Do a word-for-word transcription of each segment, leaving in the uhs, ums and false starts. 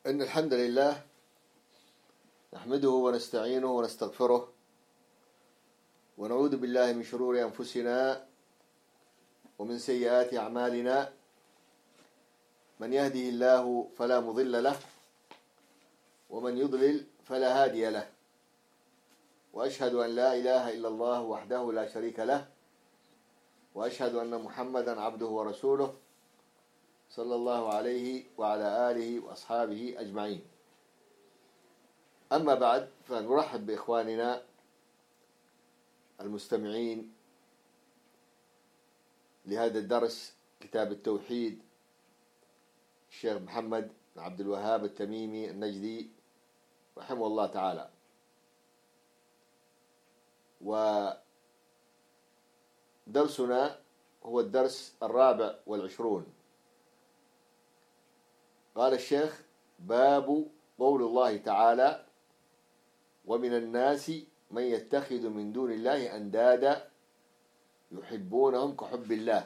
إن الحمد لله نحمده ونستعينه ونستغفره ونعوذ بالله من شرور أنفسنا ومن سيئات أعمالنا. من يهده الله فلا مضل له ومن يضلل فلا هادي له، وأشهد أن لا إله إلا الله وحده لا شريك له، وأشهد أن محمدا عبده ورسوله صلى الله عليه وعلى آله وأصحابه أجمعين. أما بعد، فنرحب بإخواننا المستمعين لهذا الدرس كتاب التوحيد الشيخ محمد بن عبد الوهاب التميمي النجدي رحمه الله تعالى. ودرسنا هو الدرس الرابع والعشرون. قال الشيخ: باب قول الله تعالى: ومن الناس من يتخذ من دون الله أندادا يحبونهم كحب الله.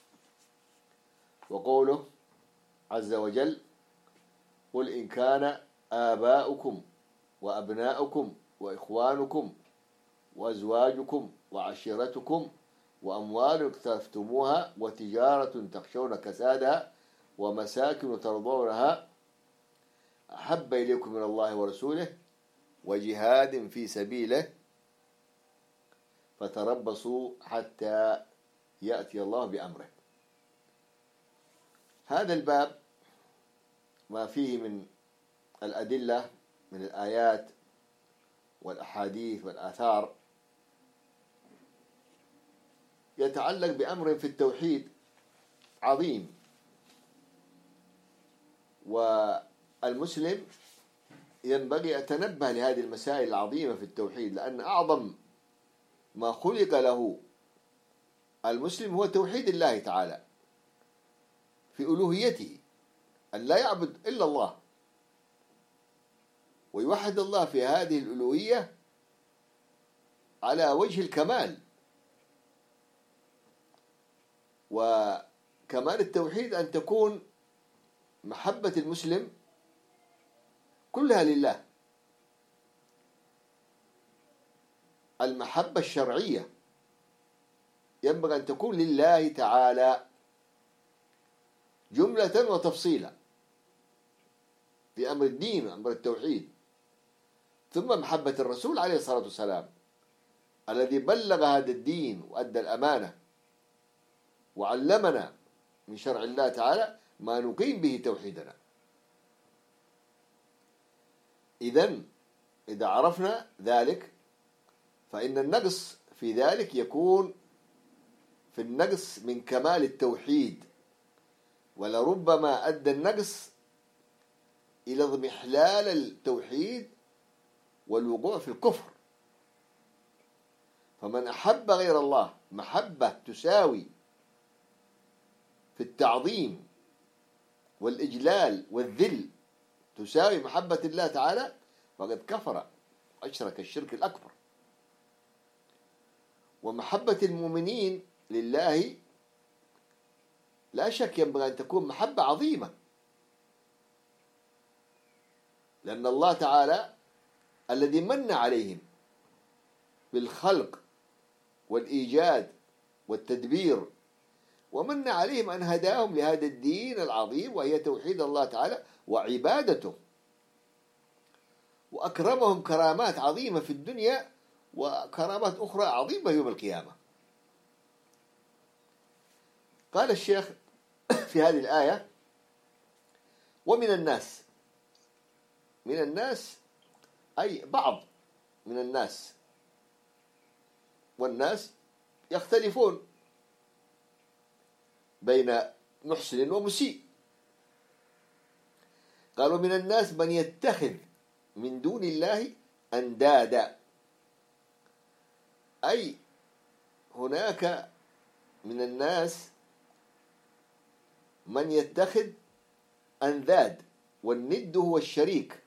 وقوله عز وجل: قل إن كان آباؤكم وأبناؤكم وإخوانكم وأزواجكم وعشيرتكم وأموال اقترفتموها وتجارة تخشون كسادها ومساكن ترضونها أحب إليكم من الله ورسوله وجهاد في سبيله فتربصوا حتى يأتي الله بأمره. هذا الباب ما فيه من الأدلة من الآيات والأحاديث والآثار يتعلق بأمر في التوحيد عظيم، والمسلم ينبغي يتنبه لهذه المسائل العظيمة في التوحيد، لأن أعظم ما خلق له المسلم هو توحيد الله تعالى في ألوهيته، أن لا يعبد إلا الله ويوحد الله في هذه الألوهية على وجه الكمال. وكمال التوحيد أن تكون محبة المسلم كلها لله، المحبة الشرعية ينبغي أن تكون لله تعالى جملة وتفصيلا في أمر الدين وأمر التوحيد، ثم محبة الرسول عليه الصلاة والسلام الذي بلغ هذا الدين وأدى الأمانة وعلمنا من شرع الله تعالى ما نقيم به توحيدنا. إذن إذا عرفنا ذلك فإن النقص في ذلك يكون في النقص من كمال التوحيد، ولربما أدى النقص إلى اضمحلال التوحيد والوقوع في الكفر. فمن أحب غير الله محبة تساوي في التعظيم والإجلال والذل تساوي محبة الله تعالى فقد كفر أشرك الشرك الأكبر. ومحبة المؤمنين لله لا شك ينبغي أن تكون محبة عظيمة، لأن الله تعالى الذي من عليهم بالخلق والإيجاد والتدبير ومن عليهم أن هداهم لهذا الدين العظيم وهي توحيد الله تعالى وعبادته، وأكرمهم كرامات عظيمة في الدنيا وكرامات أخرى عظيمة يوم القيامة. قال الشيخ في هذه الآية: ومن الناس. من الناس أي بعض من الناس، والناس يختلفون بين محسن ومسيء. قالوا: من الناس من يتخذ من دون الله أندادا، أي هناك من الناس من يتخذ أنداد، والند هو الشريك،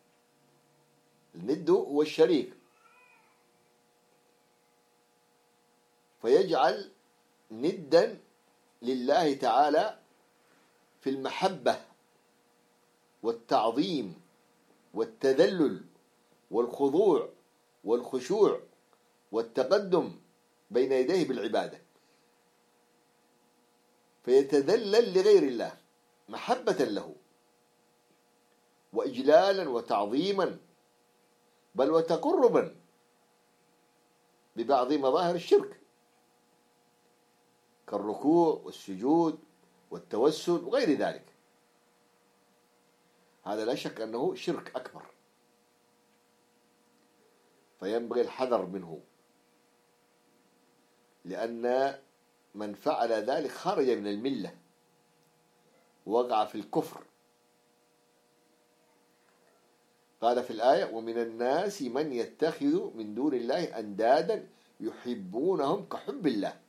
الند هو الشريك، فيجعل ندا لله تعالى في المحبة والتعظيم والتذلل والخضوع والخشوع والتقدم بين يديه بالعبادة، فيتذلل لغير الله محبة له وإجلالا وتعظيما، بل وتقربا ببعض مظاهر الشرك كالركوع والسجود والتوسل وغير ذلك. هذا لا شك أنه شرك أكبر، فينبغي الحذر منه، لأن من فعل ذلك خرج من الملة ووقع في الكفر. قال في الآية: ومن الناس من يتخذ من دون الله أندادا يحبونهم كحب الله،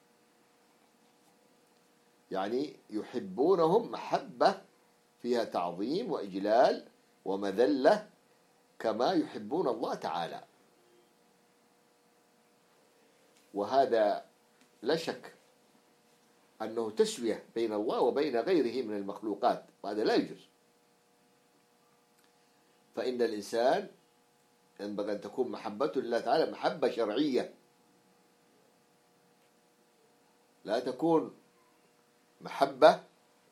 يعني يحبونهم محبة فيها تعظيم وإجلال ومذلة كما يحبون الله تعالى. وهذا لا شك أنه تسوية بين الله وبين غيره من المخلوقات، وهذا لا يجوز. فإن الإنسان ينبغي أن تكون محبته لله تعالى محبة شرعية، لا تكون محبة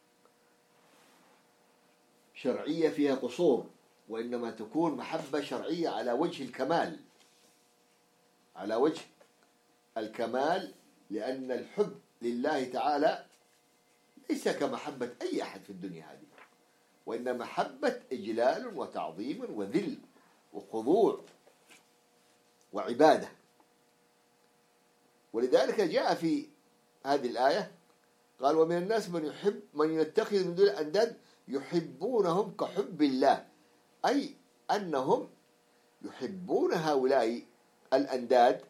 شرعية فيها قصور، وإنما تكون محبة شرعية على وجه الكمال، على وجه الكمال، لأن الحب لله تعالى ليس كمحبة أي أحد في الدنيا هذه، وإن محبة إجلال وتعظيم وذل وخضوع وعبادة. ولذلك جاء في هذه الآية قال: ومن الناس من يحب من يتخذ من دون الأنداد يحبونهم كحب الله، أي أنهم يحبون هؤلاء الأنداد،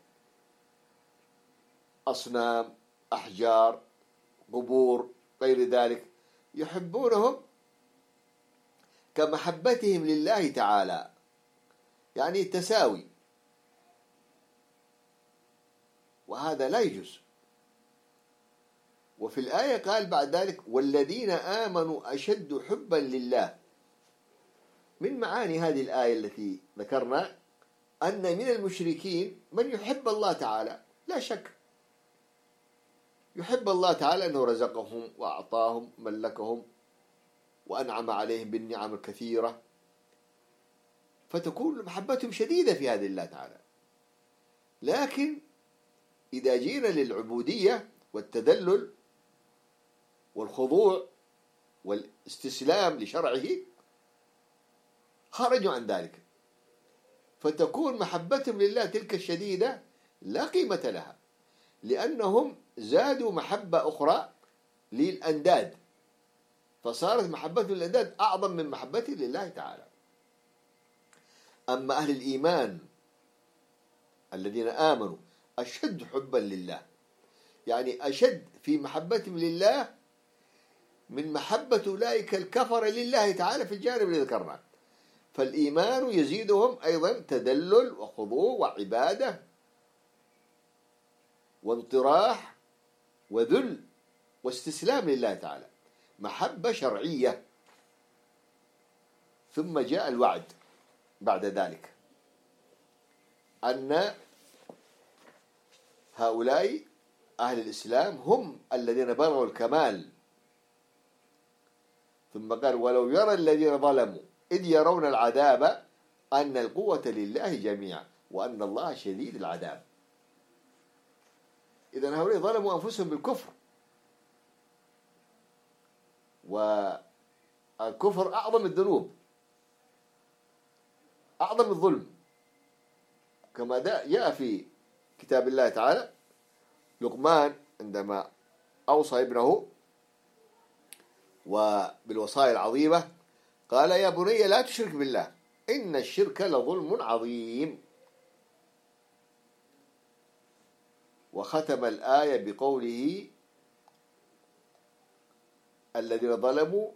أصنام، أحجار، قبور، غير ذلك، يحبونهم كمحبتهم لله تعالى، يعني تساوي، وهذا لا يجوز. وفي الآية قال بعد ذلك: والذين آمنوا أشد حبا لله. من معاني هذه الآية التي ذكرنا أن من المشركين من يحب الله تعالى، لا شك يحب الله تعالى أنه رزقهم وأعطاهم ملكهم وأنعم عليهم بالنعم الكثيرة، فتكون محبتهم شديدة في هذه الله تعالى. لكن إذا جينا للعبودية والتذلل والخضوع والاستسلام لشرعه خرجوا عن ذلك، فتكون محبتهم لله تلك الشديدة لا قيمة لها، لأنهم زادوا محبة أخرى للأنداد، فصارت محبتهم للأنداد أعظم من محبتهم لله تعالى. أما أهل الإيمان الذين آمنوا أشد حبا لله، يعني أشد في محبتهم لله من محبة أولئك الكفر لله تعالى في الجانب الذي ذكرناه. فالإيمان يزيدهم أيضا تدلل وخضوع وعبادة وانطراح وذل واستسلام لله تعالى، محبة شرعية. ثم جاء الوعد بعد ذلك أن هؤلاء أهل الإسلام هم الذين بلغوا الكمال. ثم قال: ولو يرى الذين ظلموا إذ يرون العذاب أن القوة لله جميعا وأن الله شديد العذاب. إذن هؤلاء ظلموا أنفسهم بالكفر، والكفر أعظم الذنوب، أعظم الظلم، كما جاء في كتاب الله تعالى لقمان عندما أوصى ابنه وبالوصايا العظيمة قال: يا بني لا تشرك بالله إن الشرك لظلم عظيم. وختم الآية بقوله: الذين ظلموا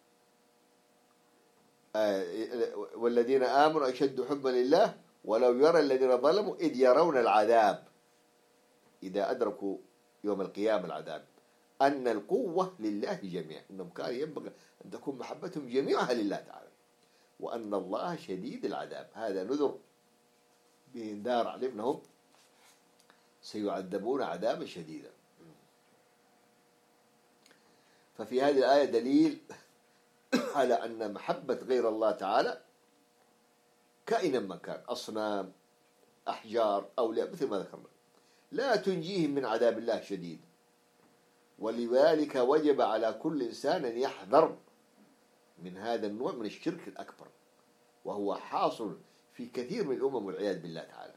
والذين آمنوا أشد حبا لله ولو يرى الذين ظلموا إذ يرون العذاب، إذا أدركوا يوم القيامة العذاب، أن القوة لله جميعا، إنهم كان ينبغي أن تكون محبتهم جميعها لله تعالى. وأن الله شديد العذاب. هذا نذر بإنذار على أنهم سيعذبون عذابا شديدا. ففي هذه الآية دليل على أن محبة غير الله تعالى كائنا ما كان، أصنام، أحجار، أولياء، مثل ما ذكرنا، لا تنجيهم من عذاب الله شديد. ولذلك وجب على كل إنسان أن يحذر من هذا النوع من الشرك الأكبر، وهو حاصل في كثير من الأمم والعياذ بالله تعالى.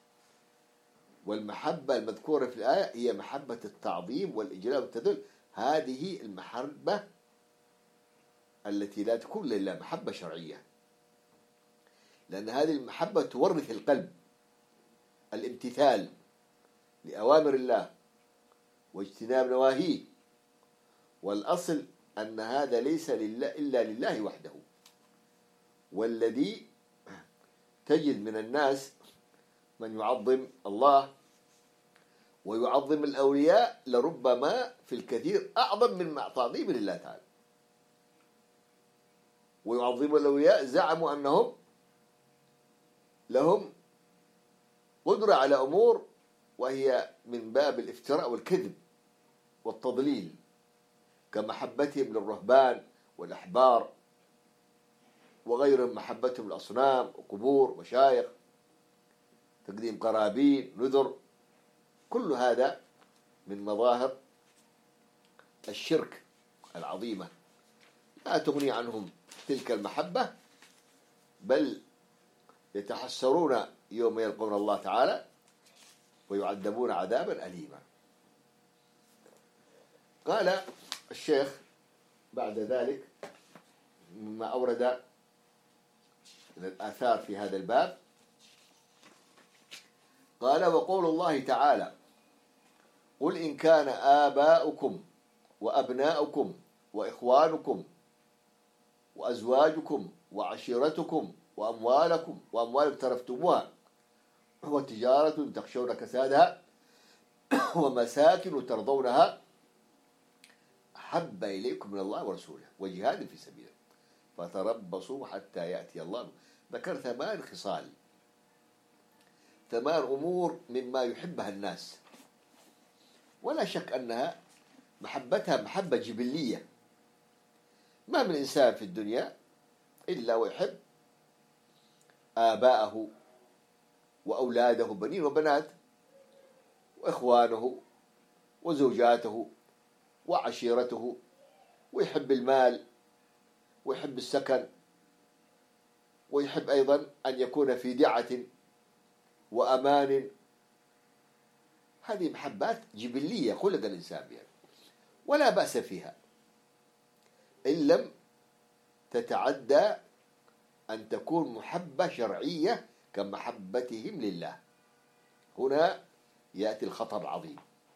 والمحبة المذكورة في الآية هي محبة التعظيم والإجلال والتذلل. هذه المحبة التي لا تكون لله محبة شرعية، لأن هذه المحبة تورث القلب الامتثال لأوامر الله واجتناب نواهيه. والأصل أن هذا ليس لله إلا لله وحده. والذي تجد من الناس من يعظم الله ويعظم الأولياء لربما في الكثير أعظم من تعظيم لله تعالى. ويعظم الأولياء زعموا أنهم لهم قدرة على أمور وهي من باب الافتراء والكذب والتضليل، كمحبتهم للرهبان والأحبار وغيرهم، محبتهم للأصنام وقبور مشايخ، تقديم قرابين، نذر. كل هذا من مظاهر الشرك العظيمة، لا تغني عنهم تلك المحبة، بل يتحسرون يوم يلقون الله تعالى ويعذبون عذابا أليما. قال الشيخ بعد ذلك مما أورد من الآثار في هذا الباب، قال: وقول الله تعالى: قل إن كان آباؤكم وأبناؤكم وإخوانكم وأزواجكم وعشيرتكم وأموالكم وأموال اقترفتموها وتجارة تخشون كسادها ومساكن ترضونها أحب إليكم من الله ورسوله وجهاد في سبيله فتربصوا حتى يأتي الله. ذكر ثمان خصال، ثمان أمور مما يحبها الناس، ولا شك أنها محبتها محبة جبلية. ما من إنسان في الدنيا إلا ويحب آباءه وأولاده بنين وبنات وإخوانه وزوجاته وعشيرته، ويحب المال ويحب السكن، ويحب أيضا أن يكون في دعة وأمان. هذه محبات جبلية خلق الإنسان بها، ولا بأس فيها إن لم تتعدى أن تكون محبة شرعية كمحبتهم لله. هنا يأتي الخطر العظيم،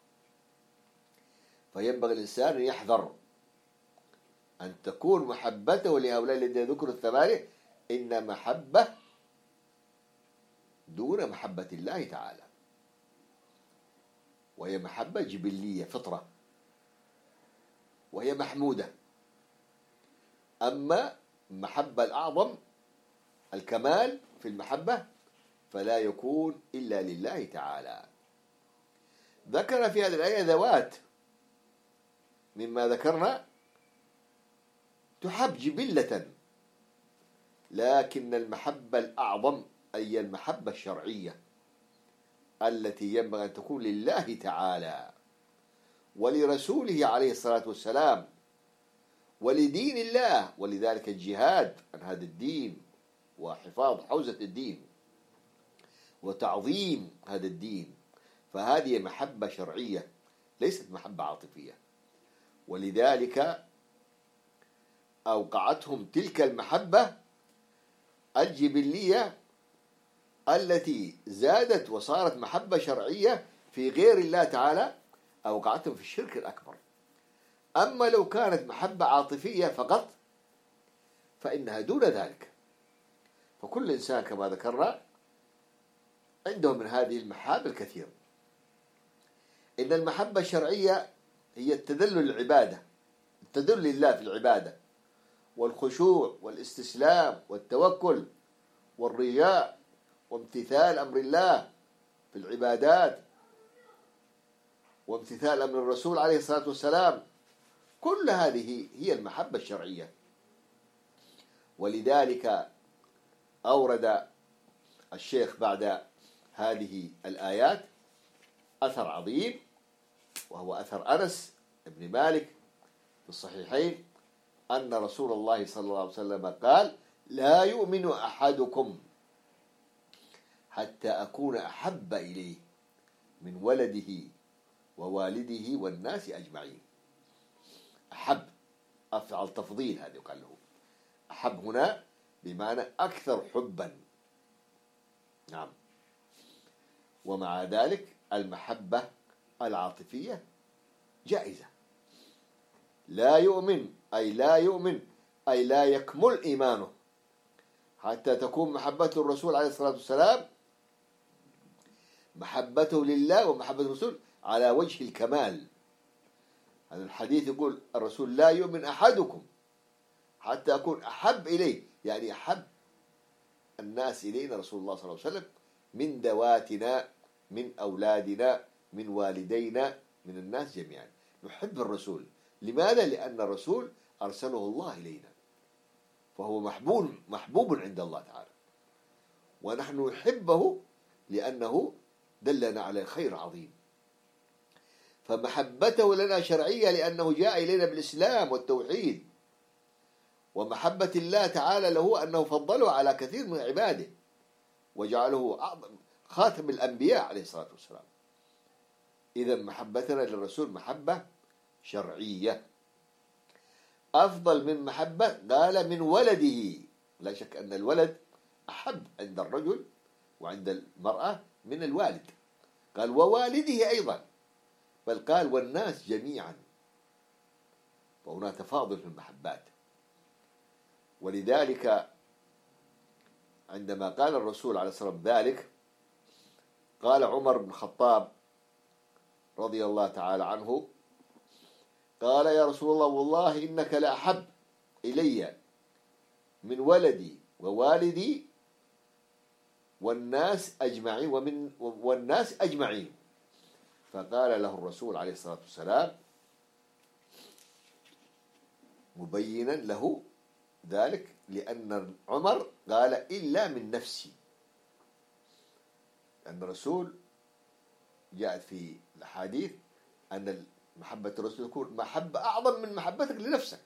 فينبغي الإنسان أن يحذر أن تكون محبته لهؤلاء الذين ذكروا الثمانية إن محبة دون محبة الله تعالى، وهي محبة جبلية فطرة، وهي محمودة. أما المحبة الأعظم الكمال في المحبة فلا يكون إلا لله تعالى. ذكر في هذه الآية ذوات مما ذكرنا تحب جبلة، لكن المحبة الأعظم أي المحبة الشرعية التي ينبغي أن تكون لله تعالى ولرسوله عليه الصلاة والسلام ولدين الله. ولذلك الجهاد عن هذا الدين وحفاظ حوزة الدين وتعظيم هذا الدين، فهذه محبة شرعية ليست محبة عاطفية. ولذلك أوقعتهم تلك المحبة الجبلية التي زادت وصارت محبة شرعية في غير الله تعالى، أوقعتهم في الشرك الأكبر. أما لو كانت محبة عاطفية فقط فإنها دون ذلك. فكل إنسان كما ذكرنا عنده من هذه المحاب الكثير. إن المحبة الشرعية هي التذلل للعبادة، التذلل لله في العبادة والخشوع والاستسلام والتوكل والرجاء وامتثال أمر الله في العبادات وامتثال أمر الرسول عليه الصلاة والسلام. كل هذه هي المحبة الشرعية. ولذلك أورد الشيخ بعد هذه الآيات أثر عظيم، وهو أثر أنس بن مالك في الصحيحين أن رسول الله صلى الله عليه وسلم قال: لا يؤمن أحدكم حتى أكون أحب إليه من ولده ووالده والناس أجمعين. أحب أفعل تفضيل، هذا يقال له أحب هنا بمعنى أكثر حبا. نعم. ومع ذلك المحبة العاطفية جائزة. لا يؤمن أي لا يؤمن أي لا يكمل إيمانه حتى تكون محبة الرسول عليه الصلاة والسلام محبته لله ومحبة الرسول على وجه الكمال. هذا الحديث يقول الرسول: لا يؤمن أحدكم حتى أكون أحب إليه، يعني أحب الناس إلينا رسول الله صلى الله عليه وسلم من ذواتنا، من أولادنا، من والدينا، من الناس جميعا. نحب الرسول. لماذا؟ لأن الرسول أرسله الله إلينا، فهو محبوب محبوب عند الله تعالى، ونحن نحبه لأنه دلنا على خير عظيم. فمحبته لنا شرعية لأنه جاء إلينا بالإسلام والتوحيد، ومحبة الله تعالى له أنه فضله على كثير من عباده وجعله أعظم خاتم الأنبياء عليه الصلاة والسلام. إذا محبتنا للرسول محبة شرعية أفضل من محبة قال من ولده. لا شك أن الولد أحب عند الرجل وعند المرأة من الوالد. قال ووالده أيضا، بل قال والناس جميعا، فهنا تفاضل في المحبات. ولذلك عندما قال الرسول عليه الصلاة والسلام ذلك، قال عمر بن الخطاب رضي الله تعالى عنه، قال: يا رسول الله والله إنك لأحب إلي من ولدي ووالدي والناس أجمعين ومن والناس أجمعين. فقال له الرسول عليه الصلاة والسلام مبينا له ذلك، لأن عمر قال: إلا من نفسي. لأن الرسول جاءت في الحديث أن محبة الرسول تكون محبة أعظم من محبتك لنفسك،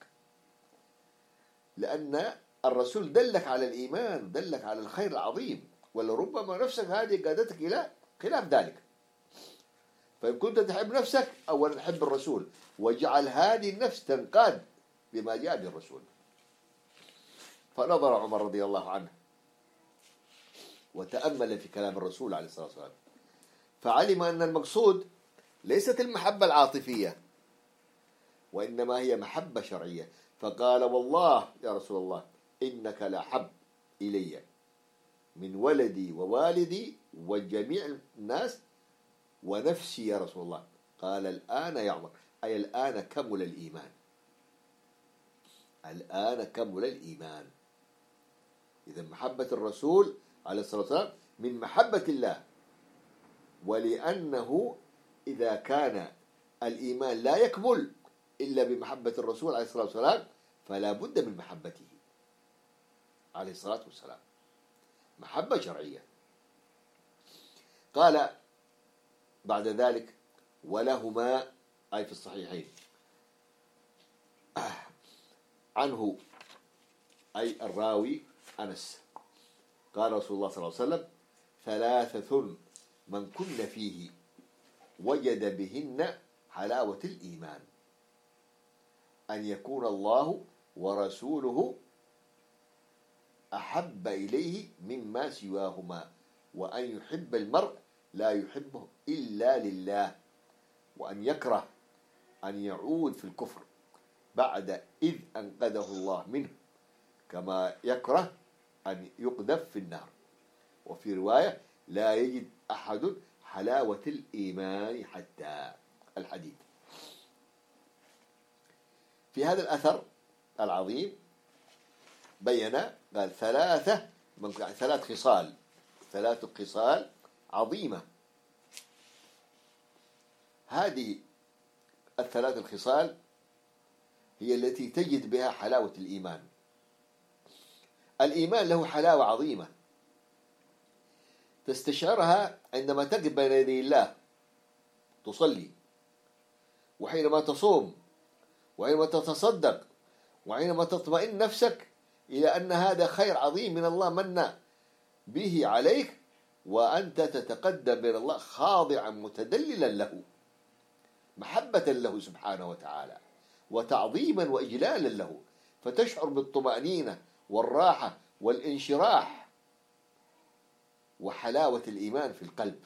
لأن الرسول دلك على الإيمان، دلك على الخير العظيم، ولربما نفسك هذه قادتك إلى خلاف ذلك. فإن كنت تحب نفسك أولا حب الرسول، واجعل هذه النفس تنقاد بما جاء به الرسول. فنظر عمر رضي الله عنه وتأمل في كلام الرسول عليه الصلاة والسلام، فعلم أن المقصود ليست المحبة العاطفية، وإنما هي محبة شرعية. فقال: والله يا رسول الله إنك لأحب إلي من ولدي ووالدي وجميع الناس ونفسي يا رسول الله. قال: الآن يا عمر، أي الآن كمل الإيمان، الآن كمل الإيمان. إذا محبة الرسول عليه الصلاة والسلام من محبة الله، ولأنه إذا كان الإيمان لا يكمل إلا بمحبة الرسول عليه الصلاة والسلام فلا بد من محبته عليه الصلاة والسلام، محبة شرعية. قال بعد ذلك: ولهما أي في الصحيحين عنه أي الراوي أنس قال رسول الله صلى الله عليه وسلم: ثلاثة من كن فيه وجد بهن حلاوة الإيمان: أن يكون الله ورسوله أحب إليه مما سواهما، وأن يحب المرء لا يحبه إلا لله، وأن يكره أن يعود في الكفر بعد إذ أنقذه الله منه، كما يكره أن يقذف في النار. وفي رواية: لا يجد أحد حلاوة الإيمان حتى. الحديث. في هذا الأثر العظيم بين قال ثلاثة ثلاث خصال ثلاث خصال عظيمة. هذه الثلاث الخصال هي التي تجد بها حلاوة الإيمان. الإيمان له حلاوة عظيمة تستشعرها عندما تقف بين يدي الله تصلي، وحينما تصوم، وحينما تتصدق، وحينما تطمئن نفسك إلى أن هذا خير عظيم من الله من به عليك، وأنت تتقدم بين الله خاضعا متدللا له، محبة له سبحانه وتعالى، وتعظيما وإجلالا له، فتشعر بالطمأنينة والراحة والانشراح وحلاوة الإيمان في القلب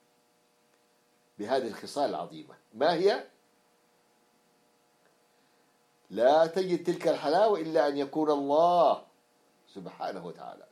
بهذه الخصال العظيمة. ما هي؟ لا تجد تلك الحلاوة إلا أن يكون الله سبحانه وتعالى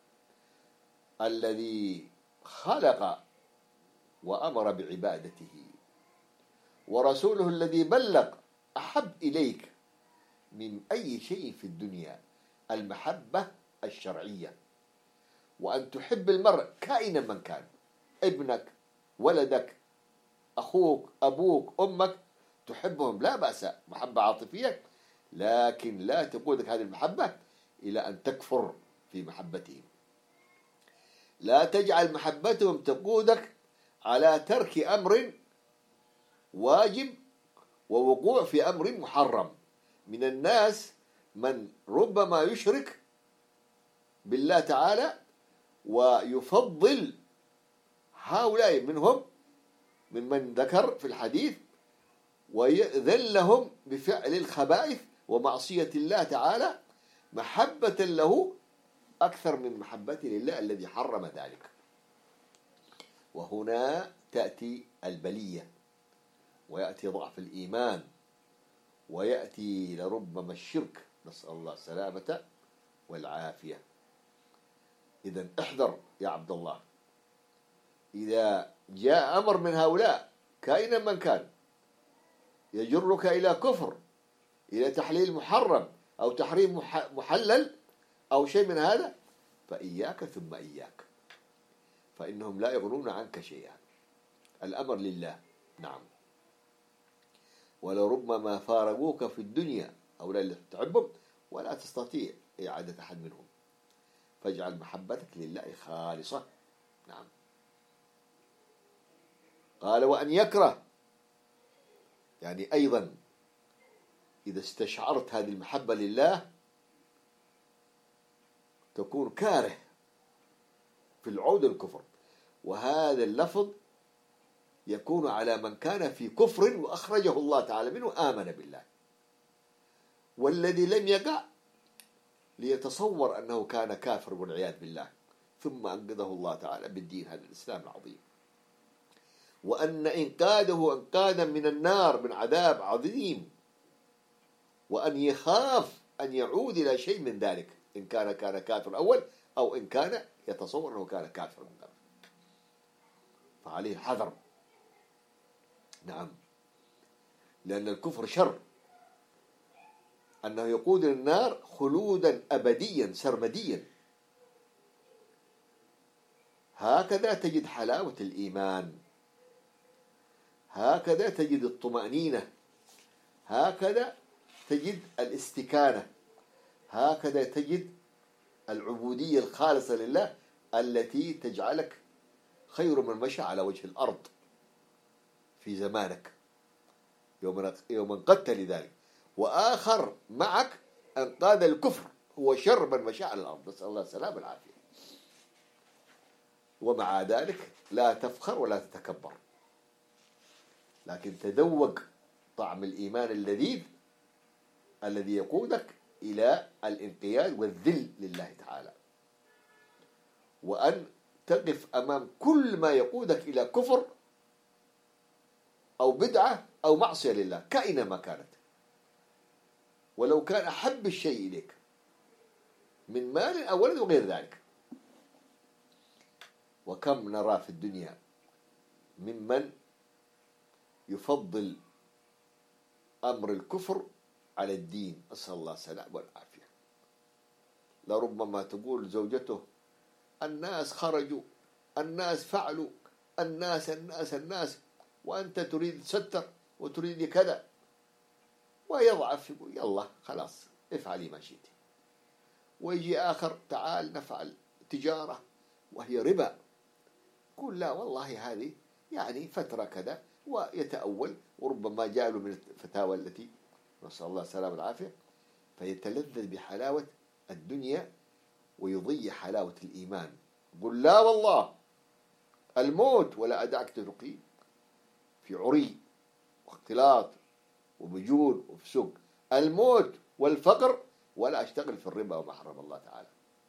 الذي خلق وأمر بعبادته، ورسوله الذي بلغ أحب إليك من أي شيء في الدنيا المحبة الشرعية، وأن تحب المرء كائنا من كان، ابنك، ولدك، أخوك، أبوك، أمك، تحبهم لا بأس، محبة عاطفية، لكن لا تقودك هذه المحبة إلى أن تكفر في محبتهم. لا تجعل محبتهم تقودك على ترك أمر واجب ووقوع في أمر محرم. من الناس من ربما يشرك بالله تعالى ويفضل هؤلاء منهم ممن ذكر في الحديث، ويأذن لهم بفعل الخبائث ومعصية الله تعالى محبة له أكثر من محبة لله الذي حرم ذلك. وهنا تأتي البلية، ويأتي ضعف الإيمان، ويأتي لربما الشرك، نسأل الله السلامة والعافية. إذن احذر يا عبد الله، إذا جاء أمر من هؤلاء كائنا من كان يجرك إلى كفر، إلى تحليل محرم أو تحريم محلل أو شيء من هذا، فإياك ثم إياك، فإنهم لا يغنون عنك شيئا. الأمر لله، نعم، ولربما فارقوك في الدنيا أو لا تحبهم ولا تستطيع إعادة أحد منهم، فاجعل محبتك لله خالصة. نعم. قال وأن يكره، يعني أيضا إذا استشعرت هذه المحبة لله تكون كاره في العود الكفر، وهذا اللفظ يكون على من كان في كفر وأخرجه الله تعالى منه آمن بالله، والذي لم يقع ليتصور أنه كان كافر والعياذ بالله، ثم أنقذه الله تعالى بالدين هذا الإسلام العظيم، وأن إنقاذه أنقاذا من النار من عذاب عظيم، وأن يخاف أن يعود إلى شيء من ذلك إن كان كان كافر أول، أو إن كان يتصور أنه كان كافر من قبل، فعليه الحذر. نعم، لأن الكفر شر، أنه يقود النار خلودا أبديا سرمديا. هكذا تجد حلاوة الإيمان، هكذا تجد الطمأنينة، هكذا تجد الاستكانة، هكذا تجد العبودية الخالصة لله التي تجعلك خير من مشى على وجه الأرض في زمانك يوم يوم انقذت لذلك، وآخر معك أنقاذ الكفر هو شر من مشى على الأرض، نسأل الله السلامة والعافية. ومع ذلك لا تفخر ولا تتكبر، لكن تذوق طعم الإيمان اللذيذ الذي يقودك إلى الانقياد والذل لله تعالى، وأن تقف أمام كل ما يقودك إلى كفر أو بدعة أو معصية لله كائنا ما كانت، ولو كان أحب الشيء إليك من مال أو ولد وغير ذلك. وكم نرى في الدنيا ممن يفضل أمر الكفر على الدين، أسأل الله السلامة والعافية. لربما تقول زوجته: الناس خرجوا، الناس فعلوا، الناس الناس الناس، وأنت تريد تستر وتريد كذا، ويضعف يقول: يلا خلاص افعلي ما شئت. ويجي آخر: تعال نفعل تجارة وهي ربا، يقول: لا والله هذه يعني فترة كذا، ويتأول، وربما جاء له من الفتاوى التي نسأل الله السلامة والعافية، فيتلذذ بحلاوة الدنيا ويضيع حلاوة الإيمان. يقول: لا والله الموت ولا أدعك تقيم في عري واختلاط وبجول وفسوق، الموت والفقر، ولا أشتغل في الربا وما حرم الله تعالى.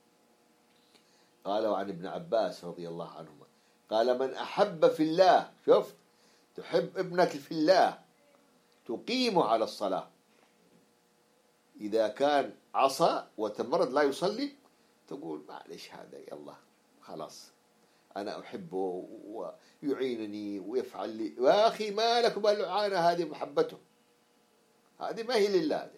قالوا عن ابن عباس رضي الله عنهما قال: من أحب في الله، شوف، تحب ابنك في الله تقيمه على الصلاة، إذا كان عصى وتمرد لا يصلي تقول: معلش هذا يلا خلاص أنا أحبه ويعينني ويفعل لي. يا أخي ما لك بالعانة، هذه محبته، هذه ما هي لله،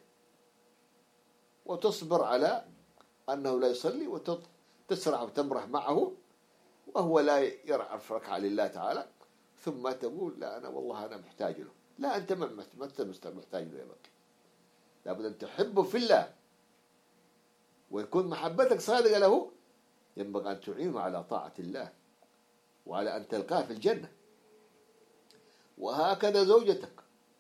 وتصبر على أنه لا يصلي وتسرع وتمرح معه وهو لا يرعف ركعة لله تعالى، ثم تقول: لا أنا والله أنا محتاج له. لا، أنت ما محتاج له يا بطل، لابد أن تحبه في الله، ويكون محبتك صادقة له، ينبغي أن تعينه على طاعة الله وعلى أن تلقاه في الجنة. وهكذا زوجتك،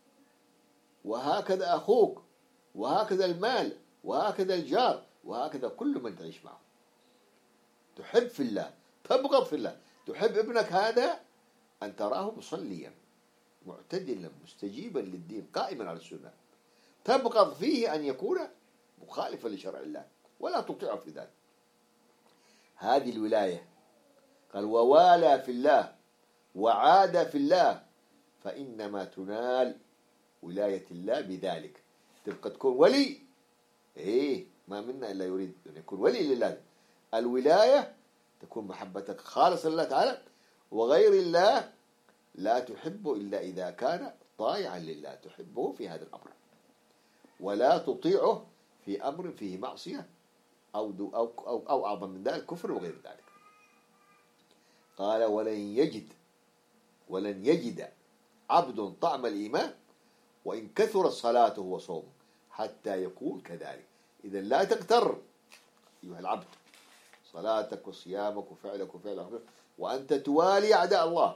وهكذا أخوك، وهكذا المال، وهكذا الجار، وهكذا كل من تعيش معه. تحب في الله، تبغض في الله. تحب ابنك هذا أن تراه مصليا معتدلا مستجيبا للدين قائما على السنة، تبغض فيه أن يكون مخالفا لشرع الله ولا تطيعه في ذلك. هذه الولاية. قال: ووالى في الله وعاد في الله، فإنما تنال ولاية الله بذلك. تبقى تكون ولي، إيه، ما منا إلا يريد أن يكون ولي لله. الولاية تكون محبتك خالصة لله تعالى، وغير الله لا تحبه إلا إذا كان طائعا لله، تحبه في هذا الأمر، ولا تطيعه في أمر فيه معصية أو, أو, أو, أو أعظم من ذلك كفر وغير ذلك. قال: ولن يجد ولن يجد عبد طعم الإيمان وإن كثرت صلاته وصومه حتى يكون كذلك. إذا لا تغتر أيها العبد صلاتك وصيامك وفعلك وفعلك وأنت توالي أعداء الله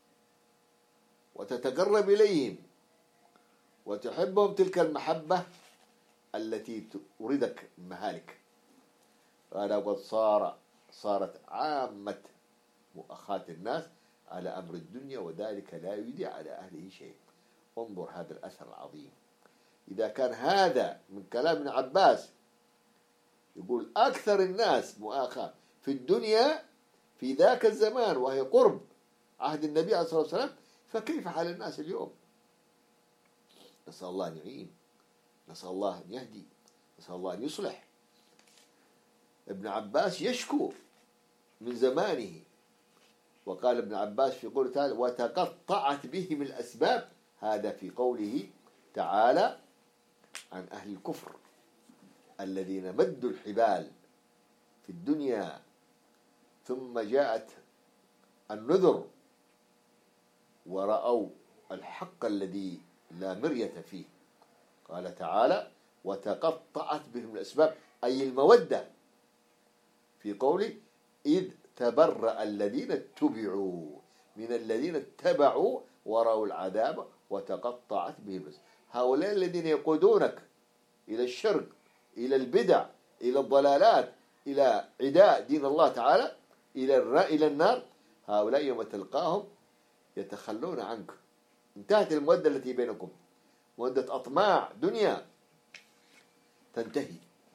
وتتقرب إليهم وتحبهم تلك المحبة التي توردك المهالك. قال: قد صار صارت عامة مؤاخاة الناس على أمر الدنيا، وذلك لا يدعي على أهله شيء. انظر هذا الأثر العظيم. إذا كان هذا من كلام ابن عباس يقول أكثر الناس مؤاخاة في الدنيا في ذاك الزمان وهي قرب عهد النبي عليه الصلاة والسلام، فكيف حال الناس اليوم؟ نسأل الله أن يعين، نسأل الله أن يهدي، نسأل الله أن يصلح. ابن عباس يشكو من زمانه، وقال ابن عباس في قوله تعالى: وتقطعت بهم الأسباب، هذا في قوله تعالى عن أهل الكفر الذين مدوا الحبال في الدنيا ثم جاءت النذر ورأوا الحق الذي لا مرية فيه. قال تعالى: وتقطعت بهم الأسباب، أي المودة، في قوله: إذ تبرأ الذين اتبعوا من الذين اتبعوا ورأوا العذاب وتقطعت بهم الأسباب. هؤلاء الذين يقودونك إلى الشرك، إلى البدع، إلى الضلالات، إلى عداء دين الله تعالى، إلى إلى النار، هؤلاء يوم تلقاهم يتخلون عنك. انتهت المودة التي بينكم، مودة أطماع دنيا تنتهي.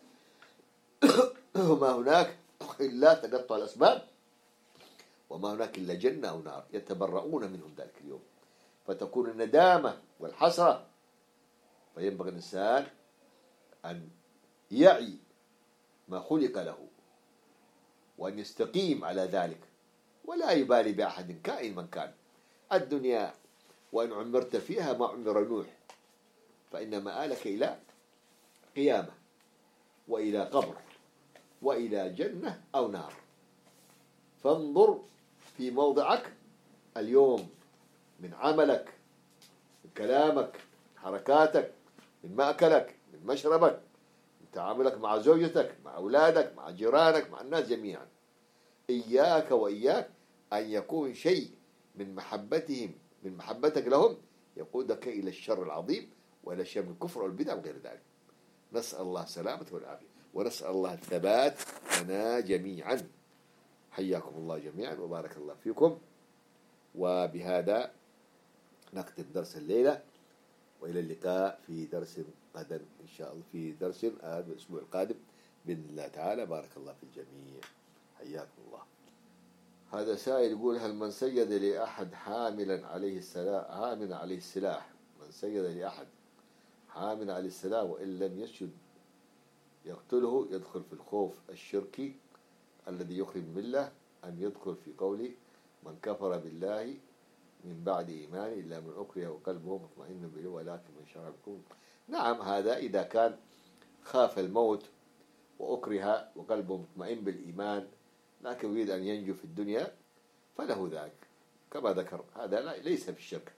وما هناك إلا تقطع الأسباب، وما هناك إلا جنة أو نار يتبرؤون منهم ذلك اليوم، فتكون الندامة والحسرة. فينبغي الإنسان أن يعي ما خلق له وأن يستقيم على ذلك، ولا يبالي بأحد كائن من كان. الدنيا وإن عمرت فيها ما عمر نوح، فإن مآلك إلى قيامة وإلى قبر، وإلى جنة أو نار. فانظر في موضعك اليوم، من عملك، من كلامك، من حركاتك، من مأكلك، من مشربك، من تعاملك مع زوجتك، مع أولادك، مع جيرانك، مع الناس جميعا. إياك وإياك أن يكون شيء من محبتهم، من محبتك لهم، يقودك إلى الشر العظيم وإلى شيء من الكفر والبدع وغير ذلك. نسأل الله السلامة والعافية، ونسأل الله الثبات لنا جميعا. حياكم الله جميعا وبارك الله فيكم. وبهذا نختم درس الليلة، وإلى اللقاء في درس غدا إن شاء الله، في درس الأسبوع القادم بإذن الله تعالى. بارك الله في الجميع، حياكم الله. هذا سائل يقول: هل من سجد لأحد حاملا عليه السلاح حاملا عليه السلاح من سجد لأحد حاملا عليه السلاح وإن لم يسجد يقتله يدخل في الخوف الشركي الذي يخرج من الله، أم يدخل في قول من كفر بالله من بعد إيمانه إلا من أكره وقلبه مطمئن به ولكن من شرع بكم؟ نعم، هذا إذا كان خاف الموت وأكره وقلبه مطمئن بالإيمان لكن يريد أن ينجو في الدنيا فله ذاك كما ذكر، هذا ليس في الشرك.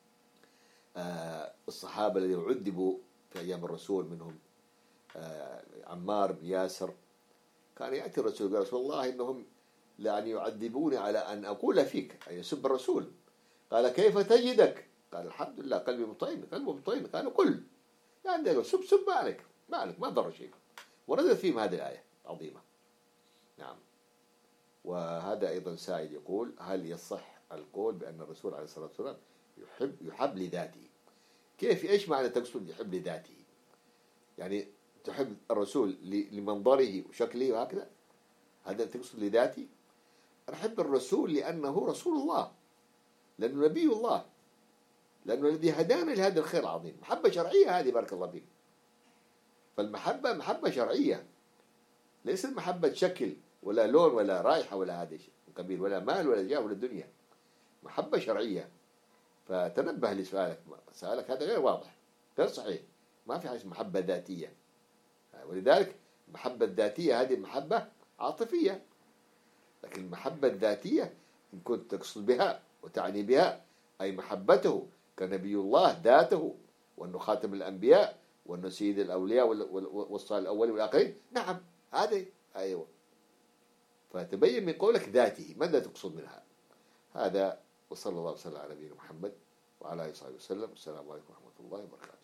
آه الصحابة الذين عذبوا في أيام الرسول منهم آه عمار بن ياسر، كان يأتي الرسول قال: رسول الله إنهم يعني يعذبوني على أن أقول فيك، أي يسب الرسول. قال: كيف تجدك؟ قال: الحمد لله قلبي مطمئن. قلبه مطمئن. قال: قل يعني سب سب ما عليك ما عليك ما ضر شيء. ونزلت فيهم هذه الآية عظيمة. نعم. وهذا أيضا سائل يقول: هل يصح القول بأن الرسول عليه الصلاة والسلام يحب يحب لذاته؟ كيف إيش معنى تقصد يحب لذاته؟ يعني تحب الرسول لمنظره وشكله وهكذا؟ هذا تقصد لذاتي؟ أنا أحب الرسول لأنه رسول الله، لأنه نبي الله، لأنه الذي هدانا لهذا الخير العظيم. محبة شرعية هذه، بارك الله فيك. فالمحبة محبة شرعية، ليس محبة شكل ولا لون ولا رائحة ولا هذا القبيل ولا مال ولا جاه ولا دنيا. محبة شرعية. فتنبه لسؤالك، سؤالك هذا غير واضح، غير صحيح. ما في حاجة محبة ذاتية. ولذلك المحبة الذاتية هذه محبة عاطفية، لكن المحبة الذاتية إن كنت تقصد بها وتعني بها أي محبته كنبي الله ذاته، وأنه خاتم الأنبياء، وأنه سيد الأولياء والصالح الأولين والآخرين، نعم هذه أيوة. فتبين من قولك ذاته ماذا تقصد منها. هذا، وصلى الله وسلم على نبينا محمد وعلى آله وصحبه وسلم. السلام عليكم ورحمة الله وبركاته.